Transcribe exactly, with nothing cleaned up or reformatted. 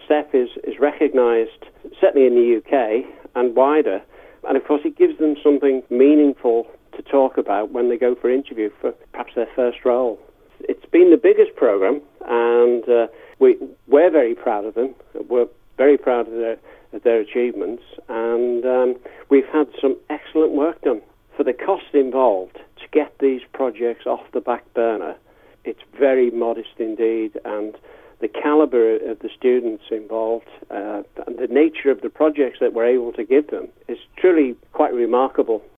step is, is recognised, certainly in the U K and wider. And of course, it gives them something meaningful to talk about when they go for interview for perhaps their first role. It's been the biggest programme, and uh, we, we're very proud of them. We're very proud of their, of their achievements, and um, we've had some excellent work done. For the cost involved to get these projects off the back burner, it's very modest indeed, and the calibre of the students involved uh, and the nature of the projects that we're able to give them is truly quite remarkable.